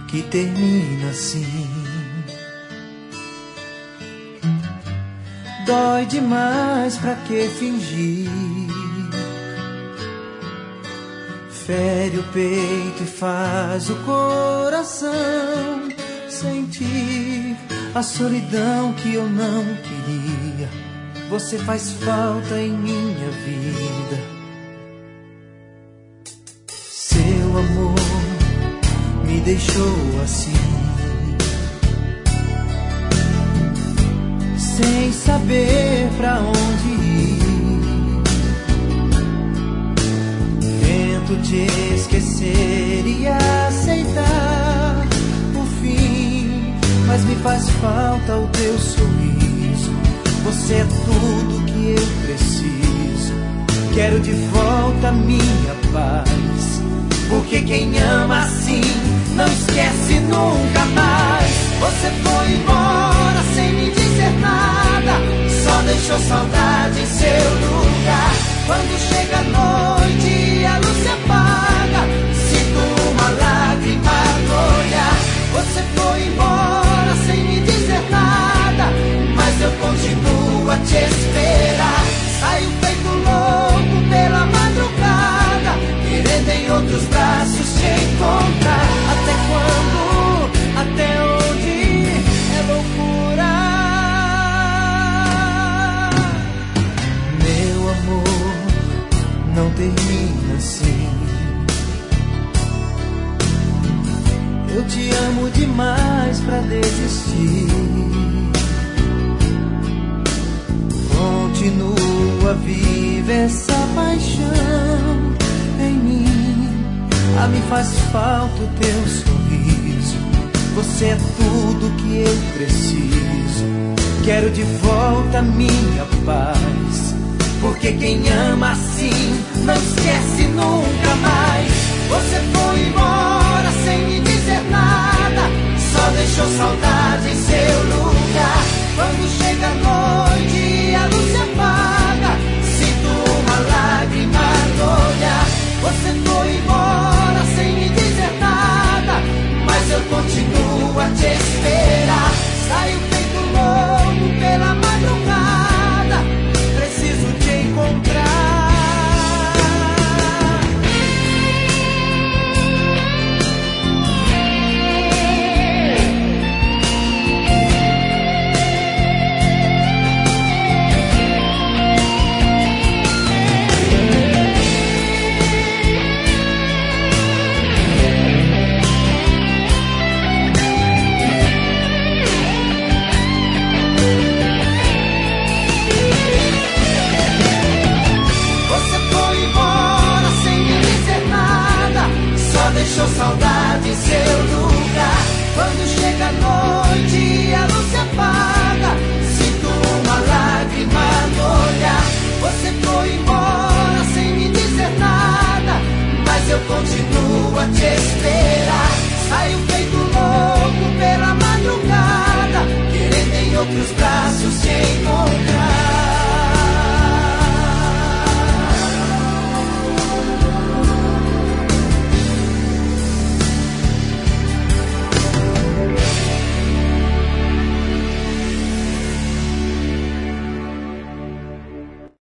que termina assim. Dói demais, pra que fingir? Fere o peito e faz o coração sentir a solidão que eu não queria. Você faz falta em minha vida. Seu amor me deixou assim, sem saber pra onde ir. Tento te esquecer e aceitar o fim, mas me faz falta o teu sorriso. Você é tudo que eu preciso. Quero de volta minha paz, porque quem ama assim não esquece nunca mais. Você foi embora sem me dizer nada, só deixou saudade em seu lugar. Quando chega a noite e a luz se apaga, sinto uma lágrima no olhar. Você foi embora sem me dizer nada, mas eu continuo a te esperar. Saio feito louco pela madrugada, querendo em outros braços te encontrar. Até quando? Até onde? É loucura. Meu amor, não termina assim. Eu te amo demais pra desistir. Continua viva essa paixão em mim. Ah, me faz falta o teu sorriso. Você é tudo que eu preciso. Quero de volta minha paz, porque quem ama assim não esquece nunca mais. Você foi embora sem me dizer nada, só deixou saudade em seu lugar. Quando chega a noite e a luz se apaga, sinto uma lágrima no olhar. Você foi embora sem me dizer nada, mas eu continuo a te esperar. Saio feito louco pela madrugada, preciso te encontrar. Deixou saudade em seu lugar. Quando chega a noite e a luz se apaga, sinto uma lágrima no olhar. Você foi embora sem me dizer nada, mas eu continuo a te esperar. Saio feito louco pela madrugada, querendo em outros braços te